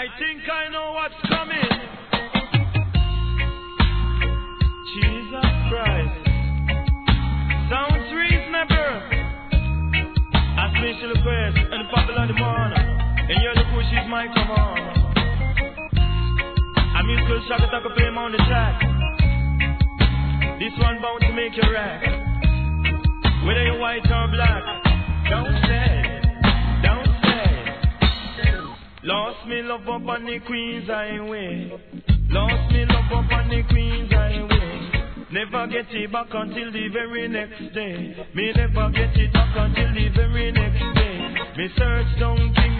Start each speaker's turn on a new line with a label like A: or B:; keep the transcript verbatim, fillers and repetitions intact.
A: I think I know what's coming. Jesus Christ. Sounds reasonable. A special request and the people of the morning. And you're the push is my command. A musical shock attack a play on the track. This one bound to make you rack. Whether you're white or black. Don't say, don't say. Lost me love up on the Queen's Highway. Lost me love up on the Queen's Highway. Never get it back until the very next day. Me never get it back until the very next day. Me search down King